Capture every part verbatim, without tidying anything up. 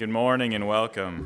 Good morning and welcome.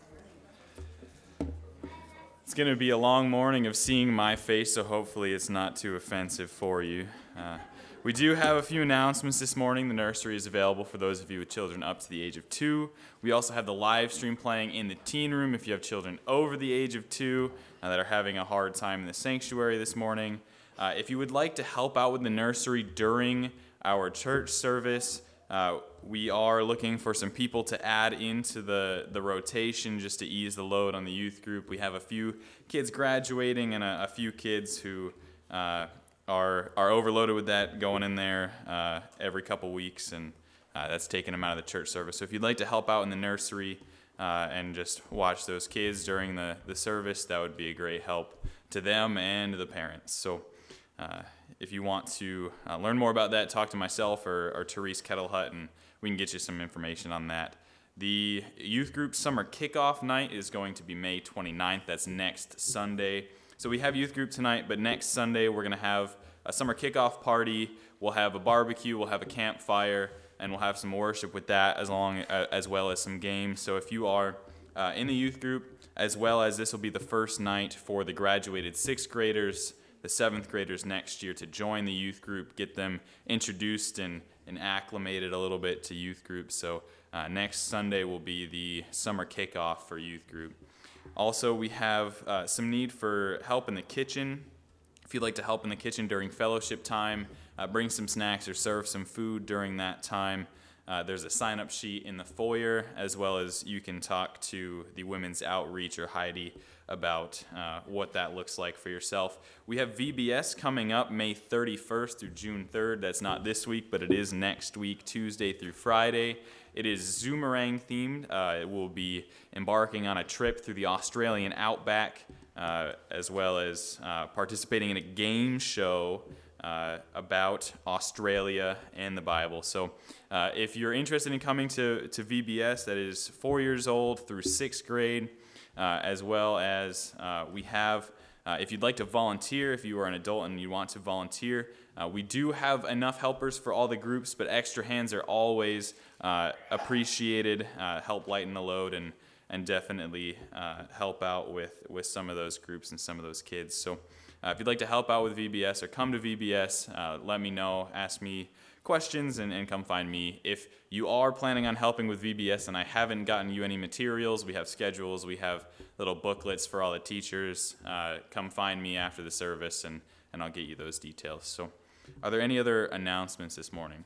It's going to be a long morning of seeing my face, so hopefully it's not too offensive for you. Uh, we do have a few announcements this morning. The nursery is available for those of you with children up to the age of two. We also have the live stream playing in the teen room if you have children over the age of two uh, that are having a hard time in the sanctuary this morning. Uh, if you would like to help out with the nursery during our church service, uh, we are looking for some people to add into the, the rotation just to ease the load on the youth group. We have a few kids graduating and a, a few kids who uh, are are overloaded with that going in there uh, every couple weeks, and uh, that's taking them out of the church service. So if you'd like to help out in the nursery uh, and just watch those kids during the, the service, that would be a great help to them and the parents. So uh, if you want to uh, learn more about that, talk to myself or, or Therese Kettlehut, and we can get you some information on that. The youth group summer kickoff night is going to be May twenty-ninth. That's next Sunday. So we have youth group tonight, but next Sunday we're going to have a summer kickoff party. We'll have a barbecue, we'll have a campfire, and we'll have some worship with that as long uh, as well as some games. So if you are uh, in the youth group, as well as this will be the first night for the graduated sixth graders, the seventh graders next year to join the youth group, get them introduced and, and acclimated a little bit to youth group. So uh, next Sunday will be the summer kickoff for youth group. Also, we have uh, some need for help in the kitchen. If you'd like to help in the kitchen during fellowship time, uh, bring some snacks or serve some food during that time. Uh, there's a sign-up sheet in the foyer, as well as you can talk to the women's outreach or Heidi about uh, what that looks like for yourself. We have V B S coming up May thirty-first through June third. That's not this week, but it is next week, Tuesday through Friday. It is Zoomerang themed. Uh, it will be embarking on a trip through the Australian outback, uh, as well as uh, participating in a game show uh, about Australia and the Bible. So uh, if you're interested in coming to, to V B S, that is four years old through sixth grade, uh, as well as uh, we have, uh, if you'd like to volunteer, if you are an adult and you want to volunteer, uh, we do have enough helpers for all the groups, but extra hands are always uh, appreciated, uh, help lighten the load, and and definitely uh, help out with, with some of those groups and some of those kids. So uh, if you'd like to help out with V B S or come to V B S, uh, let me know, ask me questions, and, and come find me. If you are planning on helping with V B S and I haven't gotten you any materials, we have schedules, we have little booklets for all the teachers. Uh, come find me after the service, and, and I'll get you those details. So are there any other announcements this morning?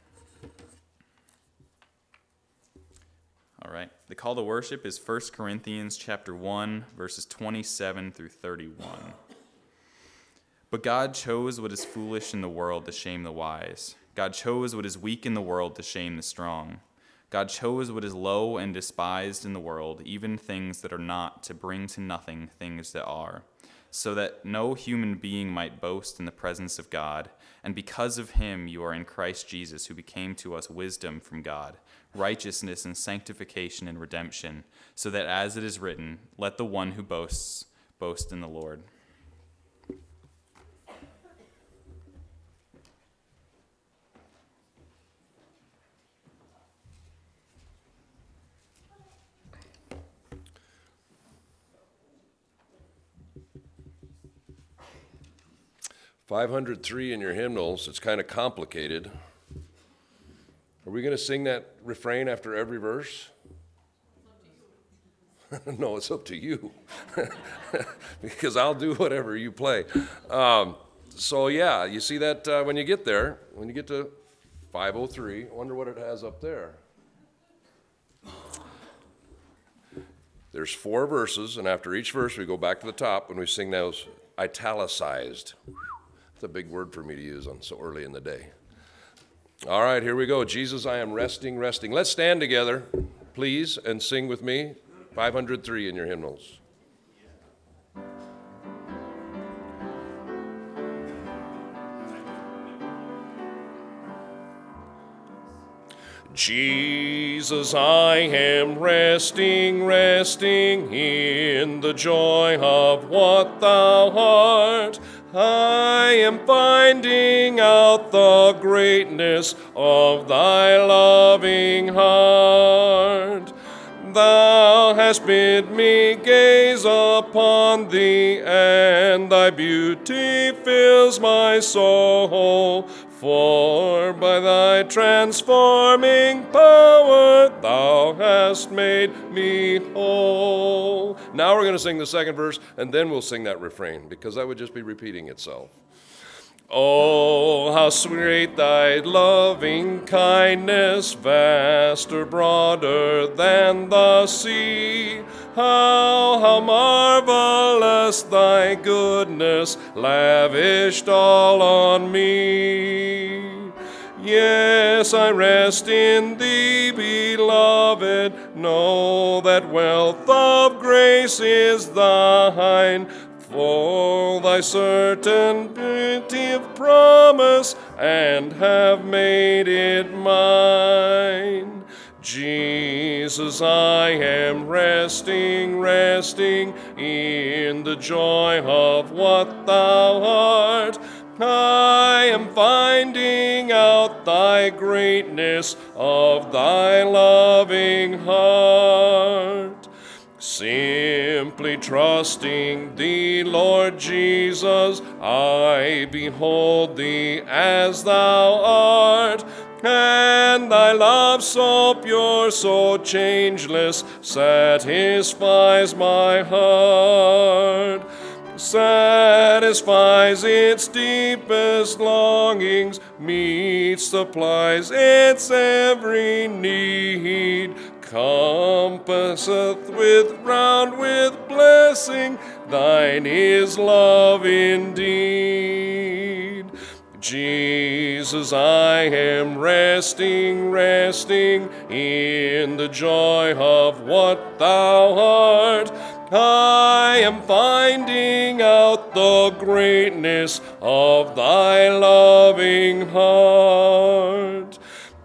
All right. The call to worship is First Corinthians chapter one, verses twenty-seven through thirty-one. But God chose what is foolish in the world to shame the wise. God chose what is weak in the world to shame the strong. God chose what is low and despised in the world, even things that are not, to bring to nothing things that are, so that no human being might boast in the presence of God. And because of him you are in Christ Jesus, who became to us wisdom from God, righteousness and sanctification and redemption, so that as it is written, let the one who boasts boast in the Lord. five hundred three in your hymnals. It's kind of complicated. Are we going to sing that refrain after every verse? No, it's up to you. Because I'll do whatever you play. Um, so yeah, you see that uh, when you get there, when you get to five oh three, I wonder what it has up there. There's four verses, and after each verse we go back to the top and we sing those italicized. It's a big word for me to use on so early in the day. All right, here we go. Jesus, I am resting, resting. Let's stand together, please, and sing with me five hundred three in your hymnals. Jesus, I am resting, resting in the joy of what thou art. I am finding out the greatness of thy loving heart. thou hast bid me gaze upon thee, and thy beauty fills my soul. For by thy transforming power thou hast made me whole. Now we're going to sing the second verse, and then we'll sing that refrain, because that would just be repeating itself. Oh, how sweet thy loving kindness, vaster, broader than the sea. How, how marvelous thy goodness, lavished all on me. Yes, I rest in thee, beloved, know that wealth of grace is thine. For thy certainty of promise, and have made it mine. Jesus, I am resting, resting in the joy of what thou art. I am finding out thy greatness of thy loving heart. Simply trusting thee, Lord Jesus, I behold thee as thou art, and thy love so pure, so changeless, satisfies my heart, satisfies its deepest longings, meets, supplies its every need, compasseth with round with blessing, thine is love indeed. Jesus, I am resting, resting in the joy of what thou art. I am finding out the greatness of thy loving heart.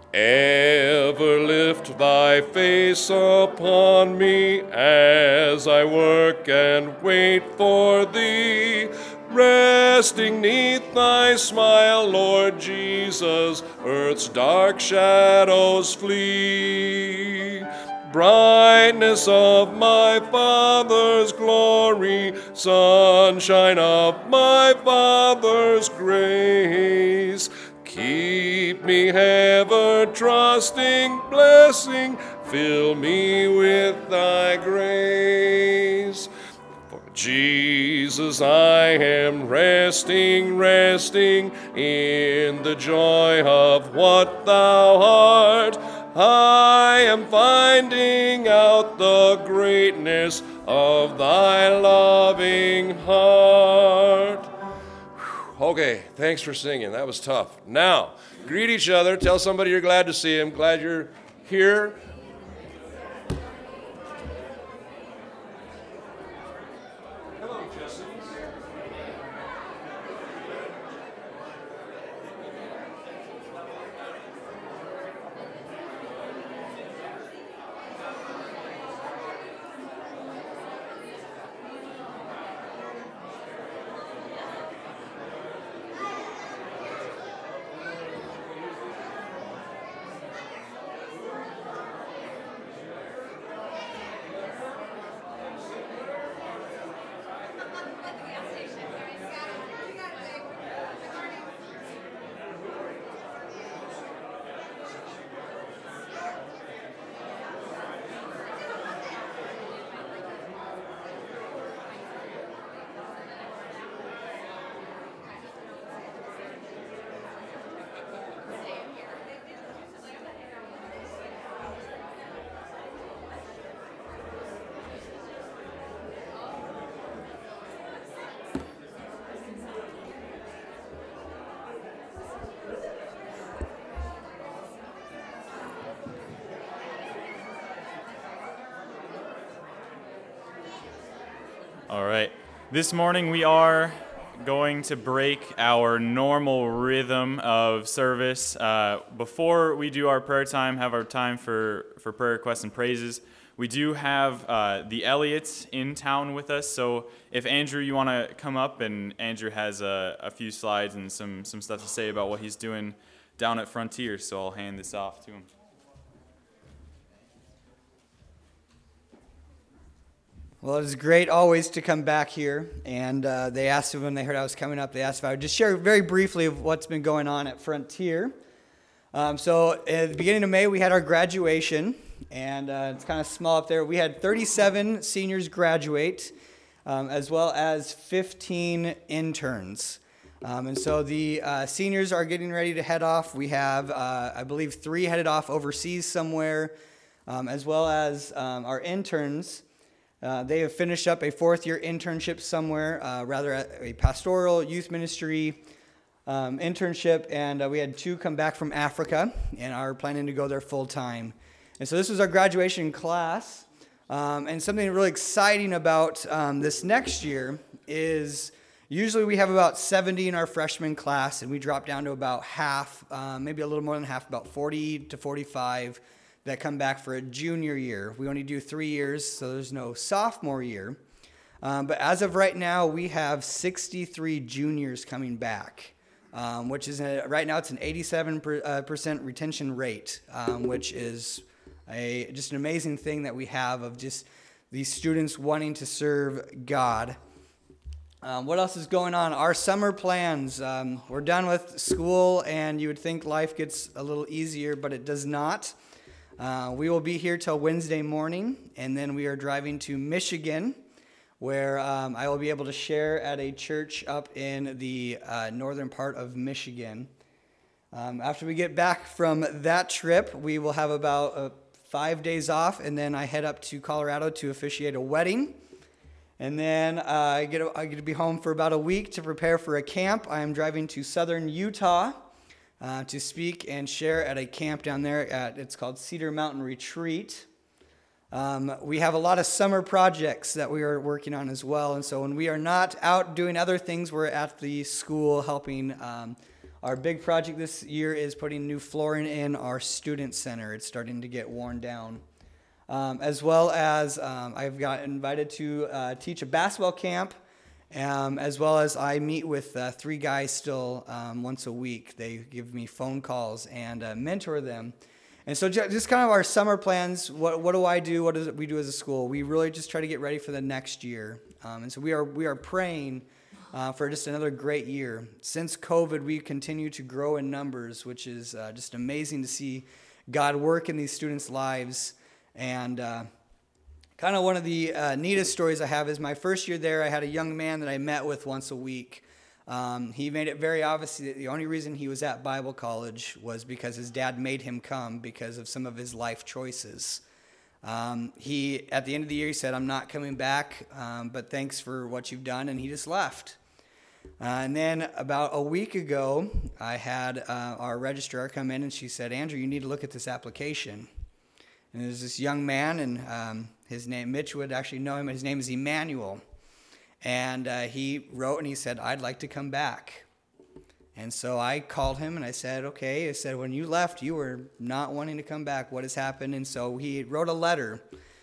Ever lift thy face upon me as I work and wait for thee. Resting neath thy smile, Lord Jesus, earth's dark shadows flee. Brightness of my Father's glory, sunshine of my Father's grace, keep me ever trusting, blessing, fill me with thy grace. For Jesus, I am resting, resting in the joy of what thou art. I am finding out the greatness of thy loving heart. Okay, thanks for singing. That was tough. Now, greet each other. Tell somebody you're glad to see him. Glad you're here. Hello, Justin. All right. This morning we are going to break our normal rhythm of service. Uh, before we do our prayer time, have our time for, for prayer requests and praises, we do have uh, the Elliots in town with us. So if Andrew, you want to come up, and Andrew has a, a few slides and some, some stuff to say about what he's doing down at Frontier. So I'll hand this off to him. Well, it was great always to come back here, and uh, they asked when they heard I was coming up, they asked if I would just share very briefly of what's been going on at Frontier. Um, so at the beginning of May, we had our graduation, and uh, it's kind of small up there. We had thirty-seven seniors graduate, um, as well as fifteen interns. Um, and so the uh, seniors are getting ready to head off. We have, uh, I believe, three headed off overseas somewhere, um, as well as um, our interns. Uh, they have finished up a fourth-year internship somewhere, uh, rather at a pastoral youth ministry um, internship, and uh, we had two come back from Africa and are planning to go there full-time. And so this was our graduation class, um, and something really exciting about um, this next year is usually we have about seventy in our freshman class, and we drop down to about half, um, maybe a little more than half, about forty to forty-five that come back for a junior year. We only do three years, so there's no sophomore year. Um, but as of right now, we have sixty-three juniors coming back, um, which is, a, right now it's an eighty-seven percent retention rate, um, which is a just an amazing thing that we have of just these students wanting to serve God. Um, what else is going on? Our summer plans. Um, we're done with school, and you would think life gets a little easier, but it does not. Uh, we will be here till Wednesday morning, and then we are driving to Michigan, where um, I will be able to share at a church up in the uh, northern part of Michigan. Um, after we get back from that trip, we will have about uh, five days off, and then I head up to Colorado to officiate a wedding. And then uh, I get I get to be home for about a week to prepare for a camp. I am driving to southern Utah Uh, to speak and share at a camp down there. At, it's called Cedar Mountain Retreat. Um, we have a lot of summer projects that we are working on as well. And so when we are not out doing other things, we're at the school helping. Um, our big project this year is putting new flooring in our student center. It's starting to get worn down. Um, as well as um, I've got invited to uh, teach a basketball camp. Um, as well as I meet with uh, three guys still um, once a week. They give me phone calls and uh, mentor them. And so just kind of our summer plans, what what do I do, what do we do as a school? We really just try to get ready for the next year. Um, and so we are we are praying uh, for just another great year. Since COVID, we continue to grow in numbers, which is uh, just amazing to see God work in these students' lives. And uh kind of one of the uh, neatest stories I have is my first year there, I had a young man that I met with once a week. Um, he made it very obvious that the only reason he was at Bible college was because his dad made him come because of some of his life choices. Um, he, at the end of the year, he said, "I'm not coming back, um, but thanks for what you've done," and he just left. Uh, and then about a week ago, I had uh, our registrar come in, and she said, "Andrew, you need to look at this application." And there's this young man, and um, his name, Mitch would actually know him. His name is Emmanuel. And uh, he wrote and he said, "I'd like to come back." And so I called him and I said, "Okay." I said, "When you left, you were not wanting to come back. What has happened?" And so he wrote a letter.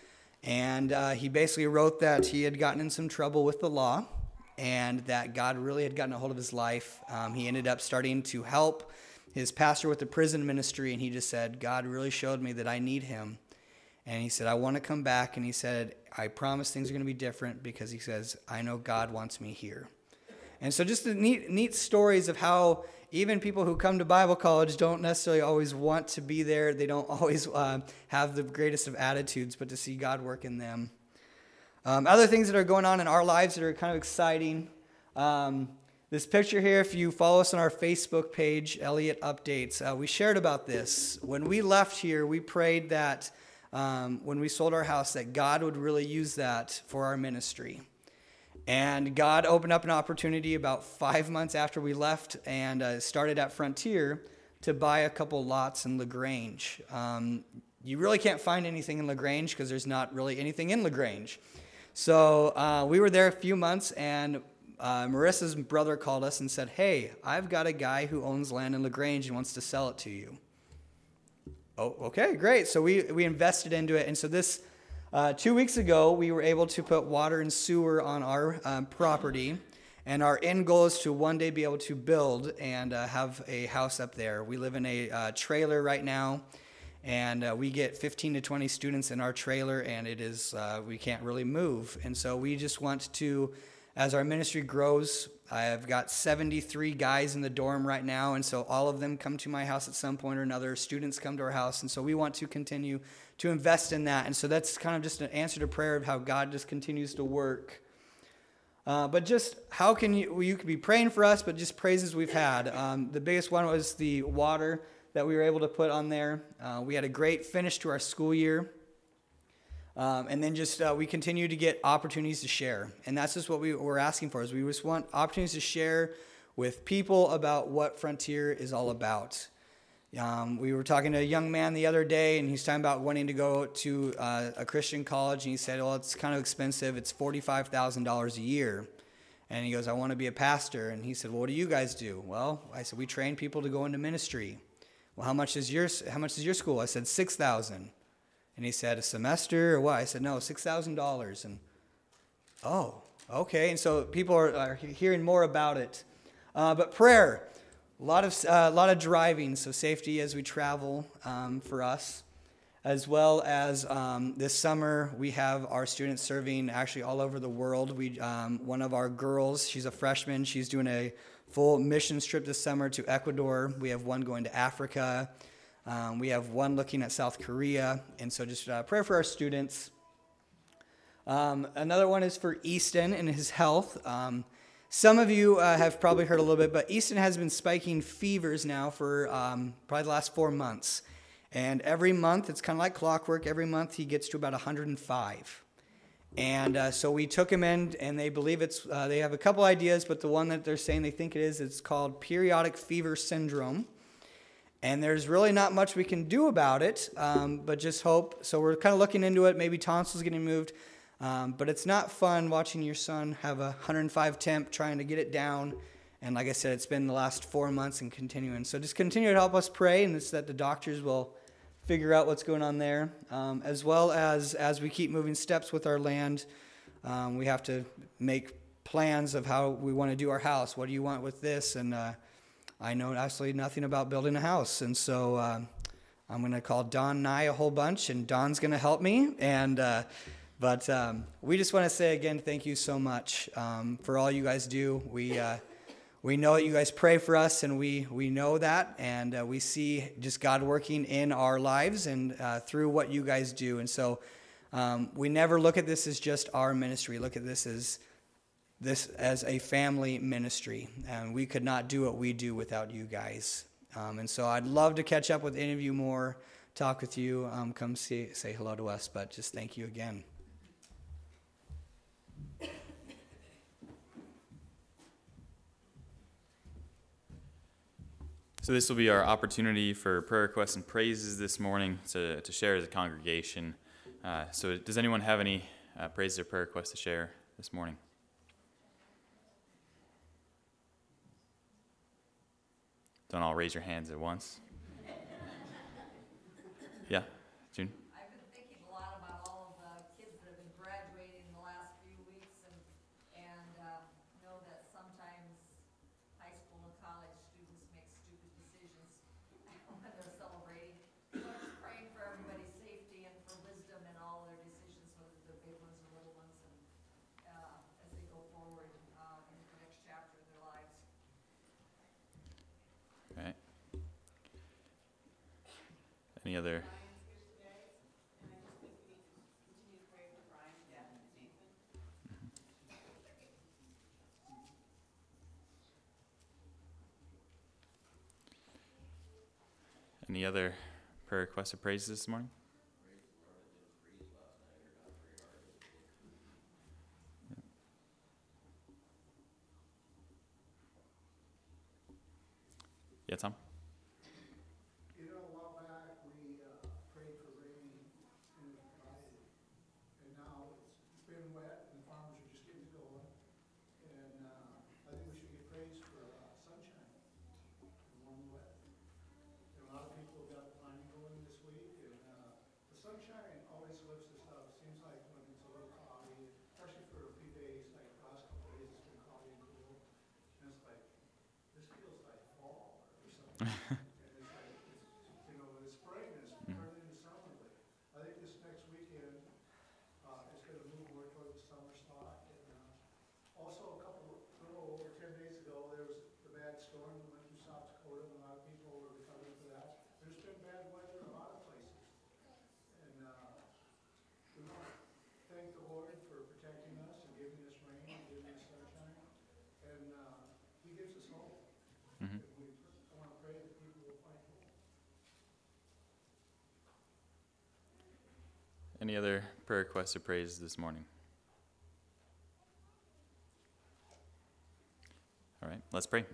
And uh, he basically wrote that he had gotten in some trouble with the law and that God really had gotten a hold of his life. Um, he ended up starting to help his pastor with the prison ministry, and he just said, "God really showed me that I need him." And he said, "I want to come back." And he said, "I promise things are going to be different," because he says, "I know God wants me here." And so just the neat, neat stories of how even people who come to Bible college don't necessarily always want to be there. They don't always uh, have the greatest of attitudes, but to see God work in them. Um, other things that are going on in our lives that are kind of exciting. Um, This picture here, if you follow us on our Facebook page, Elliott Updates, uh, we shared about this. When we left here, we prayed that um, when we sold our house, that God would really use that for our ministry. And God opened up an opportunity about five months after we left and uh, started at Frontier to buy a couple lots in LaGrange. Um, you really can't find anything in LaGrange because there's not really anything in LaGrange. So uh, we were there a few months, and Uh, Marissa's brother called us and said, "Hey, I've got a guy who owns land in LaGrange and wants to sell it to you." Oh, okay, great. So we, we invested into it. And so this, uh, two weeks ago, we were able to put water and sewer on our um, property. And our end goal is to one day be able to build and uh, have a house up there. We live in a uh, trailer right now. And uh, we get fifteen to twenty students in our trailer, and it is uh, we can't really move. And so we just want to, as our ministry grows, I've got seventy-three guys in the dorm right now, and so all of them come to my house at some point or another. Students come to our house, and so we want to continue to invest in that. And so that's kind of just an answer to prayer of how God just continues to work. Uh, but just how can you, well, you could be praying for us, but just praises we've had. Um, the biggest one was the water that we were able to put on there. Uh, we had a great finish to our school year. Um, and then just uh, we continue to get opportunities to share. And that's just what we, we're asking for, is we just want opportunities to share with people about what Frontier is all about. Um, we were talking to a young man the other day, and he's talking about wanting to go to uh, a Christian college. And he said, well, it's kind of expensive. It's forty-five thousand dollars a year. And he goes, I want to be a pastor. And he said, well, what do you guys do? Well, I said, we train people to go into ministry. Well, how much is your, how much is your school? I said, six thousand dollars. And he said, a semester or what? I said, no, six thousand dollars. And, oh, okay. And so people are, are hearing more about it. Uh, but prayer, a lot of uh, a lot of driving, so safety as we travel um, for us. As well as um, this summer, we have our students serving actually all over the world. We um, one of our girls, she's a freshman. She's doing a full missions trip this summer to Ecuador. We have one going to Africa. Um, we have one looking at South Korea. And so just uh, prayer for our students. Um, another one is for Easton and his health. Um, some of you uh, have probably heard a little bit, but Easton has been spiking fevers now for um, probably the last four months. And every month, it's kind of like clockwork. Every month, he gets to about one hundred five. And uh, so we took him in, and they believe it's, uh, they have a couple ideas, but the one that they're saying they think it is, it's called periodic fever syndrome. And there's really not much we can do about it, um, but just hope. So we're kind of looking into it. Maybe tonsils getting moved. Um, but it's not fun watching your son have a one hundred five temp, trying to get it down. And like I said, it's been the last four months and continuing. So just continue to help us pray, and it's that the doctors will figure out what's going on there. Um, as well as as we keep moving steps with our land, um, we have to make plans of how we want to do our house. What do you want with this? And uh, I know absolutely nothing about building a house. And so uh, I'm going to call Don Nye a whole bunch, and Don's going to help me. And uh, But um, we just want to say again, thank you so much um, for all you guys do. We uh, we know that you guys pray for us, and we, we know that, and uh, we see just God working in our lives and uh, through what you guys do. And so um, we never look at this as just our ministry. Look at this as this as a family ministry, and we could not do what we do without you guys. Um, and so I'd love to catch up with any of you more, talk with you, um, come see, say hello to us, but just thank you again. So this will be our opportunity for prayer requests and praises this morning to, to share as a congregation. Uh, so does anyone have any uh, praises or prayer requests to share this morning? Don't all raise your hands at once. Yeah, June? I've been thinking a lot about all of the kids that have been graduating in the last few weeks, and, and uh, know that sometimes high school and college students make stupid decisions when they're celebrating. So I'm just praying for everybody's safety and for wisdom in all their decisions, whether they're big ones or little ones, and uh, as they go forward uh, into the next chapter of their lives. Right. Any other? Any other prayer requests or praises this morning? Yeah, Tom? You know, a while back, we uh, prayed for rain, and it provided. And now it's been wet, and the farmers are just getting it going. And uh, I think we should get praise for uh, sunshine and warm weather. And a lot of people have got planning going this week, and uh, the sunshine always lifts us up. Seems like when it's a little cloudy, especially for a few days, like the last couple of days, it's been cloudy and cool. And it's like, this feels like fall or something. And it's like, it's, you know, it's spring, it's turning Any other prayer requests or praises this morning? All right, let's pray.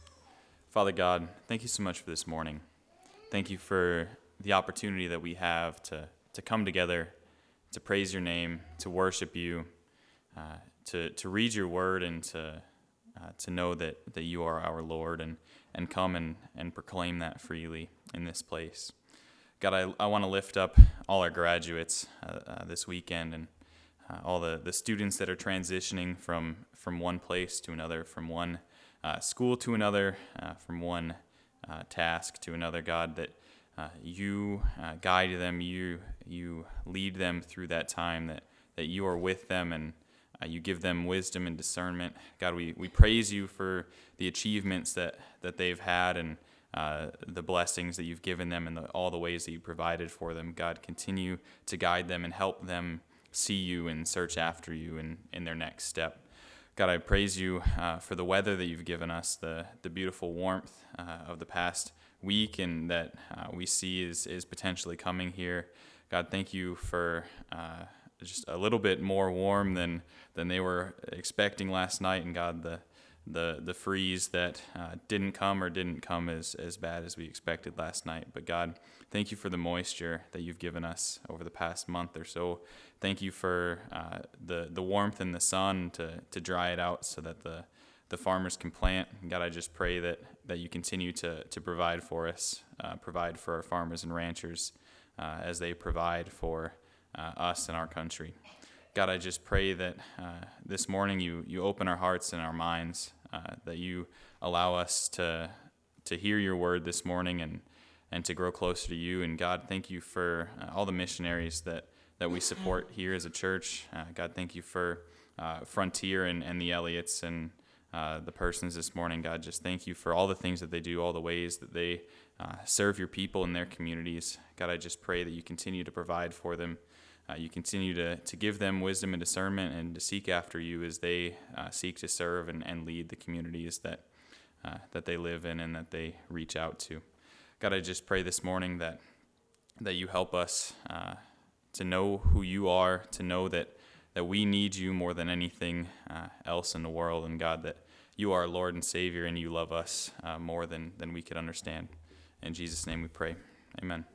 Father God, thank you so much for this morning. Thank you for the opportunity that we have to, to come together, to praise your name, to worship you, uh, to, to read your word, and to uh, to know that, that you are our Lord, and, and come and, and proclaim that freely in this place. God, I, I want to lift up all our graduates uh, uh, this weekend, and uh, all the, the students that are transitioning from, from one place to another, from one uh, school to another, uh, from one uh, task to another. God, that uh, you uh, guide them, you you lead them through that time, that, that you are with them, and uh, you give them wisdom and discernment. God, we, we praise you for the achievements that, that they've had, and Uh, the blessings that you've given them, and the, all the ways that you provided for them. God, continue to guide them and help them see you and search after you in, in their next step. God, I praise you uh, for the weather that you've given us, the, the beautiful warmth uh, of the past week, and that uh, we see is, is potentially coming here. God, thank you for uh, just a little bit more warm than, than they were expecting last night, and God, the the the freeze that uh, didn't come or didn't come as, as bad as we expected last night. But God, thank you for the moisture that you've given us over the past month or so. Thank you for uh, the, the warmth and the sun to, to dry it out so that the, the farmers can plant. And God, I just pray that, that you continue to, to provide for us, uh, provide for our farmers and ranchers uh, as they provide for uh, us and our country. God, I just pray that uh, this morning you, you open our hearts and our minds, uh, that you allow us to to hear your word this morning, and, and to grow closer to you. And God, thank you for uh, all the missionaries that, that we support here as a church. Uh, God, thank you for uh, Frontier and, and the Elliots and uh, the persons this morning. God, just thank you for all the things that they do, all the ways that they uh, serve your people in their communities. God, I just pray that you continue to provide for them. Uh, you continue to, to give them wisdom and discernment, and to seek after you as they uh, seek to serve and, and lead the communities that uh, that they live in and that they reach out to. God, I just pray this morning that that you help us uh, to know who you are, to know that, that we need you more than anything uh, else in the world, and God, that you are Lord and Savior, and you love us uh, more than, than we could understand. In Jesus' name we pray. Amen.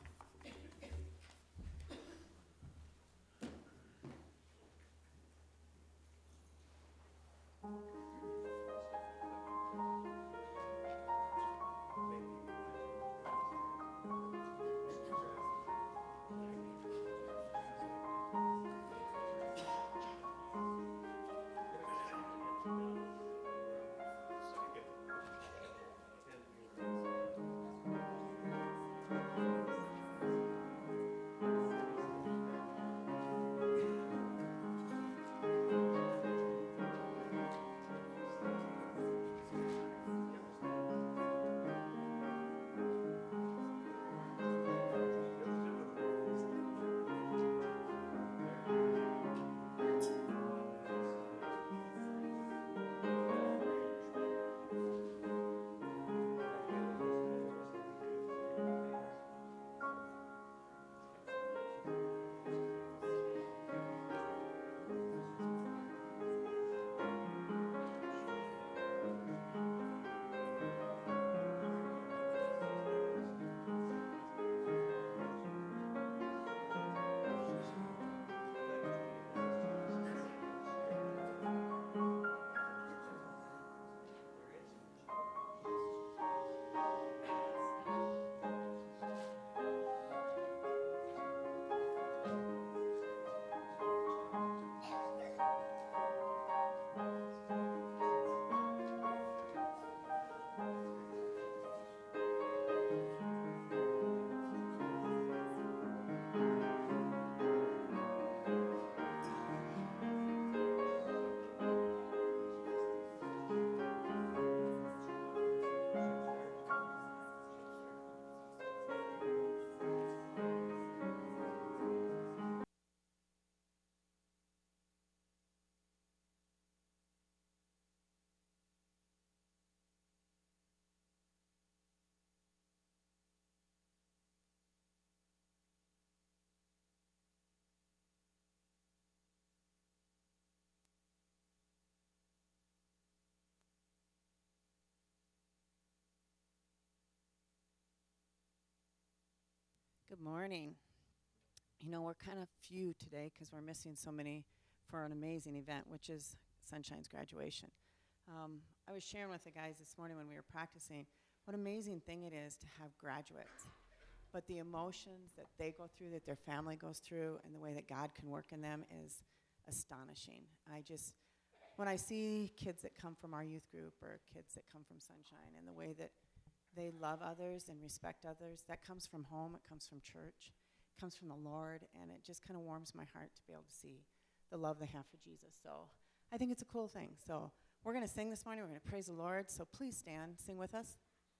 Good morning. You know, we're kind of few today because we're missing so many for an amazing event, which is Sunshine's graduation. Um, I was sharing with the guys this morning when we were practicing what an amazing thing it is to have graduates. But the emotions that they go through, that their family goes through, and the way that God can work in them is astonishing. I just, when I see kids that come from our youth group or kids that come from Sunshine and the way that they love others and respect others, that comes from home, it comes from church, it comes from the Lord, and it just kind of warms my heart to be able to see the love they have for Jesus. So I think it's a cool thing. So we're going to sing this morning. We're going to praise the Lord. So please stand, sing with us.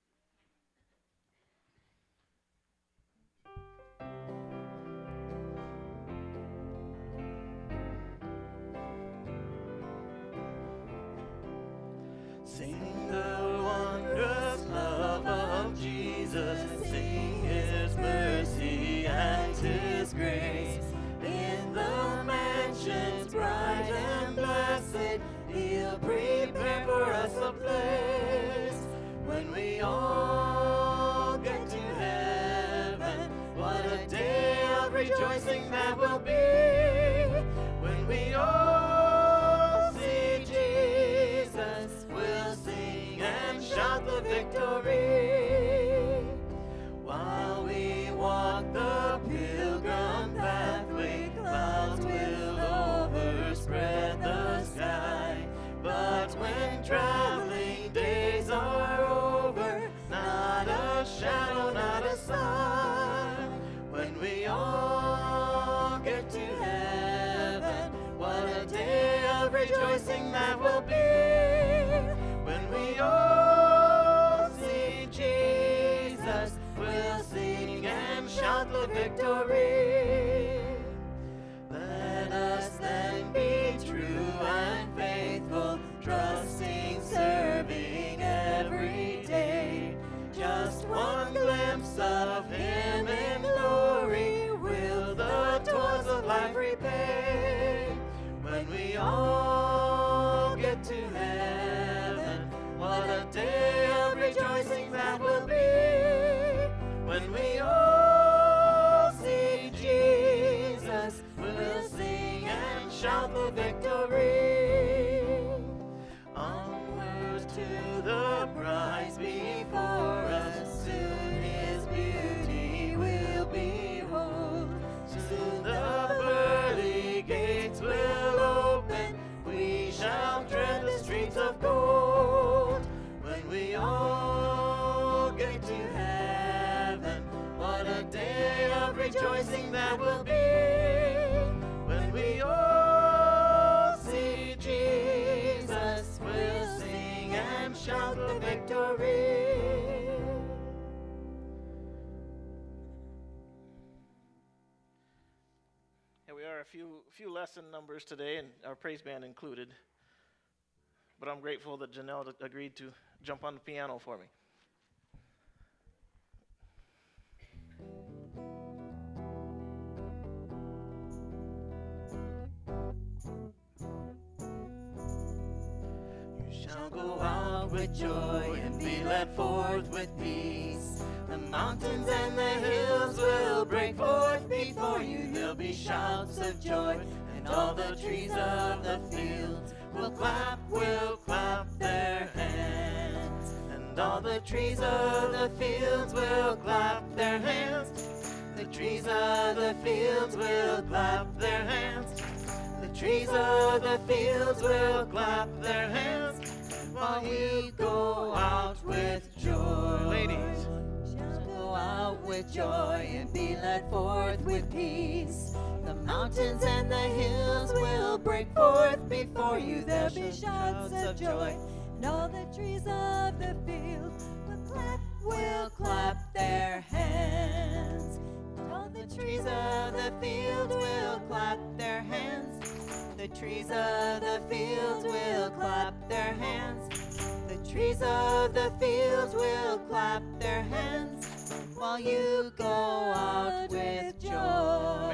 Sing the wondrous love of Jesus, and sing His mercy and His grace. In the mansions bright and blessed, He'll prepare for us a place. When we all get to heaven, what a day of rejoicing that will be. When we all see Jesus, we'll sing and shout the victory. While we walk the pilgrim pathway, clouds will overspread the sky. But when traveling days are over, not a shadow, not a sign. When we all get to heaven, what a day of rejoicing that will be. When we all see Jesus, we'll sing and shout the victory. Let us then be true and faithful, trusting, serving every day. Just one glimpse of Him in glory will the toils of life repay. When we all get to heaven, what a day of rejoicing that will be. When we all see Jesus, we'll sing and shout the victory. Onwards to the prize before us, soon His beauty will behold. Soon the pearly gates will open, we shall tread the streets of gold. When we all get to heaven, what a day of rejoicing that will be. When we all see Jesus, we'll sing and shout the victory. Here we are, a few few lesson numbers today, and our praise band included. But I'm grateful that Janelle agreed to jump on the piano for me. You shall go out with joy and be led forth with peace. The mountains and the hills will break forth before you. There'll be shouts of joy, and all the trees of the fields will clap, will clap their hands. And all the trees of the fields will clap their hands. The trees of the fields will clap their hands. The trees of the fields will clap their hands while we go out with joy. Ladies, shall go out with joy and be led forth with peace. The mountains and the hills will break forth before you. There'll be shouts of joy, and all the trees of the field will clap, will clap their hands. And all the trees of the field will clap their hands. The trees of the fields will clap their hands. The trees of the fields will clap their hands while you go out with joy.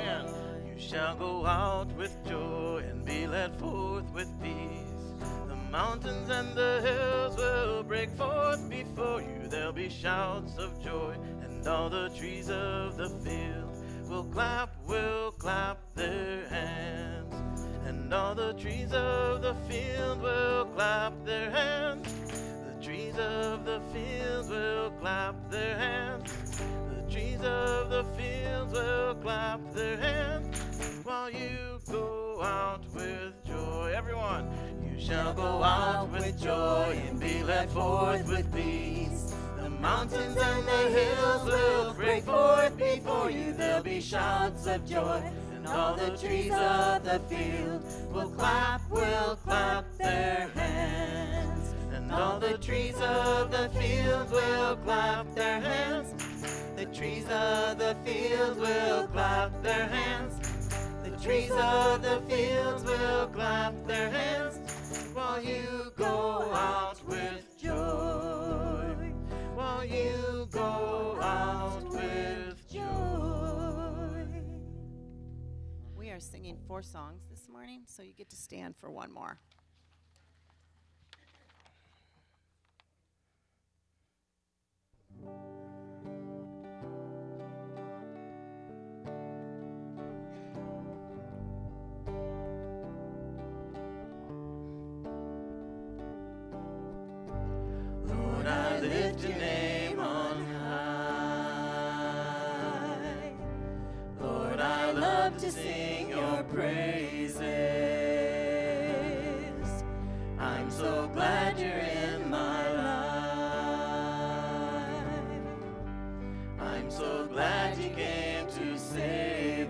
man, you shall go out with joy and be led forth with peace. The mountains and the hills will break forth before you. There'll be shouts of joy, and all the trees of the field will clap, will clap their hands. And all the trees of the field will clap their hands. The trees of the field will clap their hands. The trees of the fields will clap their hands while you go out with joy. Everyone, you shall go out with joy and be led forth with peace. The mountains and the hills will break forth before you. There'll be shouts of joy, and all the trees of the field will clap, will clap their hands. And all the trees of the field will clap their hands. The trees of the field will clap their hands. The trees of the fields will clap their hands while you go out with joy. While you go out with joy. We are singing four songs this morning, so you get to stand for one more. Lord, I lift your name on high. Lord, I love to sing your praises. I'm so glad you're in my life. I'm so glad you came to save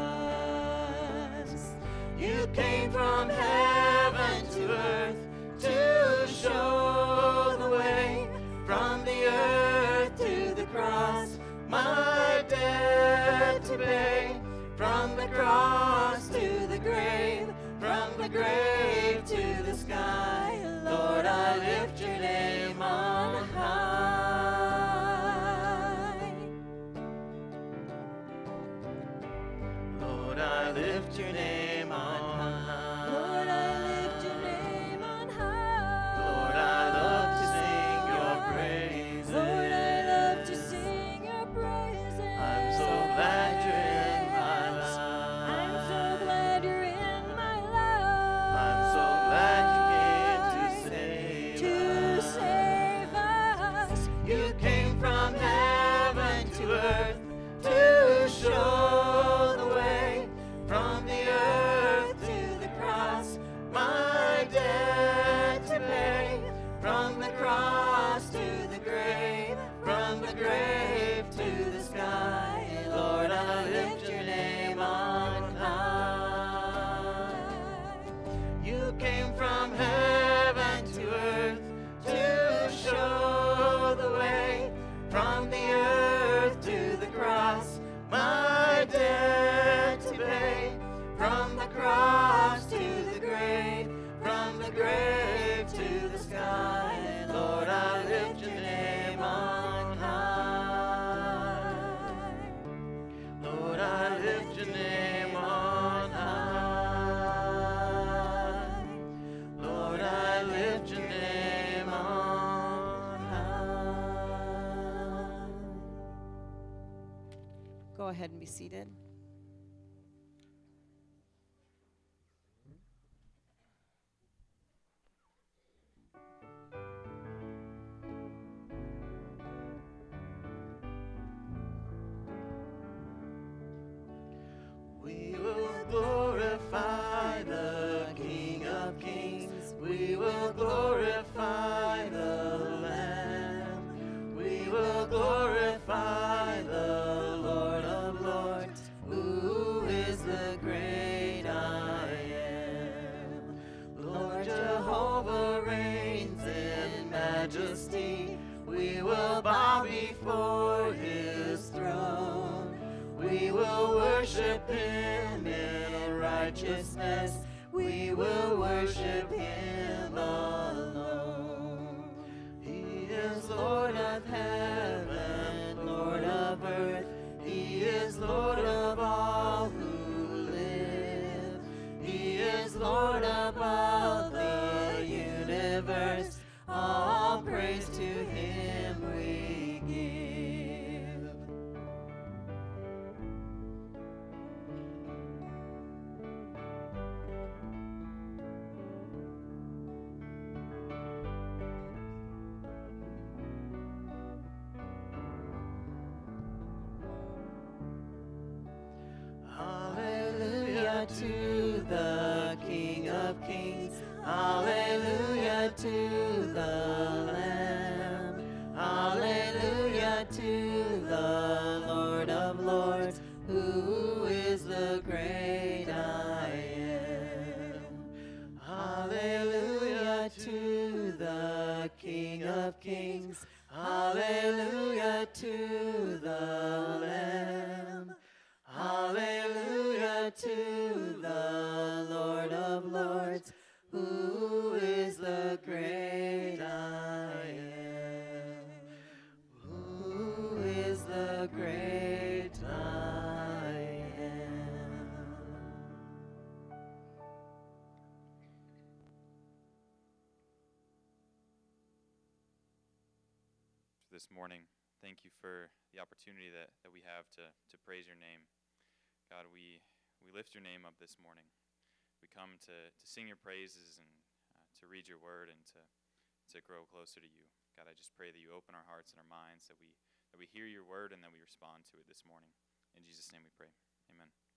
us. You came from heaven to earth to show the way, from the earth to the cross, my debt to pay, from the cross to the grave, from the grave to the sky. Lord, I lift your name on high. Lord, I lift your name on high. Lord, I lift your name on high. Lord, I love to sing your praises. Lord, I love to sing your praises. I'm so glad you're in my life. I'm so glad you're in my life. I'm so glad you came to save To us. save us. You came from heaven to earth to show the way, from the earth to the cross, my debt to pay, from the cross to the grave, from the grave to the sky. Lord, I lift your name on high. You came from heaven to earth to show the way, from the earth to the cross, my debt to pay, from the cross to the grave, from the grave to the sky. Lord, I lift your name on high. Lord, I lift your name on high. Lord, I lift your name on high. Go ahead and be seated. We will glorify the King of Kings. We will glorify the Lamb. We will glorify the Lord of Lords, who is the great I am. Lord Jehovah reigns in majesty. We will bow before his throne. We will worship him in righteousness. We will worship him alone. He is Lord of heaven, Lord of earth. He is Lord of all who live. He is Lord above the universe. the King of Kings. Hallelujah to the Lamb. Hallelujah to the Lord of Lords, who is the great I am. Hallelujah to the King of Kings. Hallelujah to the Lamb. Hallelujah to the Lord of Lords, who is the great I am. Who is the great I am. This morning, thank you for the opportunity that, that we have to, to praise your name. God, we, we lift your name up this morning. We come to, to sing your praises and uh, to read your word and to, to grow closer to you. God, I just pray that you open our hearts and our minds, that we, that we hear your word and that we respond to it this morning. In Jesus' name we pray. Amen.